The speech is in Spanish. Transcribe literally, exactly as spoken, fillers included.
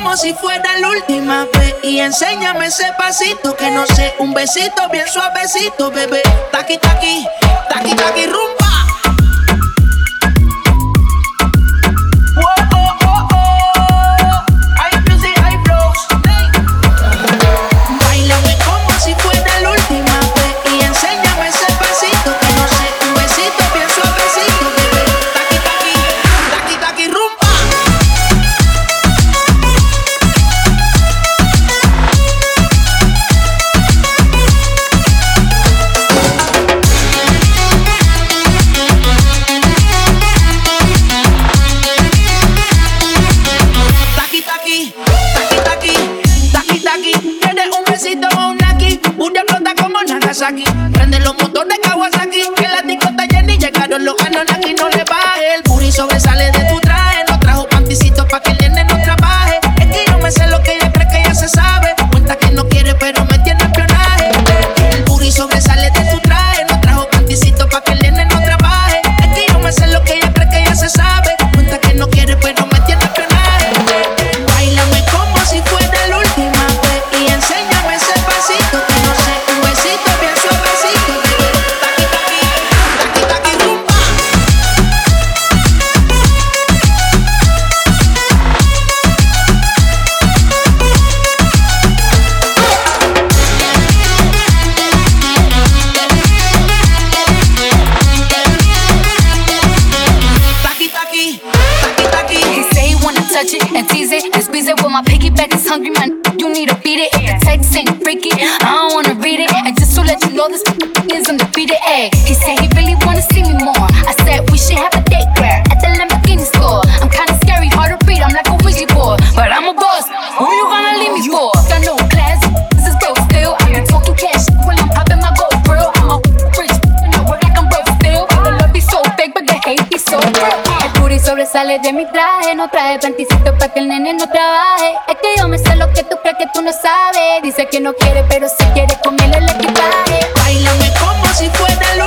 como si fuera la última vez. Y enséñame ese pasito que no sé, un besito bien suavecito, bebé. Taqui, taqui, taqui, taqui, rumba. Prende los motores Kawasaki, que la disco está llena y llegaron los Anunnaki. No le baje, el booty sobresale de tu traje. No trajo panticitos pa' que el nene no trabaje. Es que yo me sé lo que ella cree que ella se sabe. Cuenta que no quiere pero me tiene espionaje. El booty sobresale de tu traje. No trajo panticitos pa' que el nene no trabaje. Es que yo me sé lo que ella cree que ella se sabe. Cuenta que no quiere pero me tiene espionaje. Báilame como si fuera la última vez y enséñame ese pasito que no sé, un besito bien suavecito, bebé. Taqui, taqui, taqui, taqui, rumba. Taqui, taqui, taqui, taqui. He say he wanna touch it and tease it and squeeze it. Well, my piggyback is hungry, man. You need to beat it. The text ain't freaky, I don't wanna read it. And just to let you know, this is undefeated. Ay, he said he really wanna see me more. I said we should have a date where at the Lamborghini store. I'm kinda scary, hard to read. I'm like a Ouija board, but I'm a boss. Who you gonna leave me for? Got no class, this is broke still. I be talking cash when I'm popping my gold grill. I'm a rich, you know, work like I'm broke still. The love be so fake, but the hate be so real. El booty sobresale de mi traje. No traje panticito pa' que el nene no trabaje. Es que yo me sé lo que tú crees que tú no sabes. Dice que no quiere, pero si quiere comerle el equipaje. Báilame como si fuera la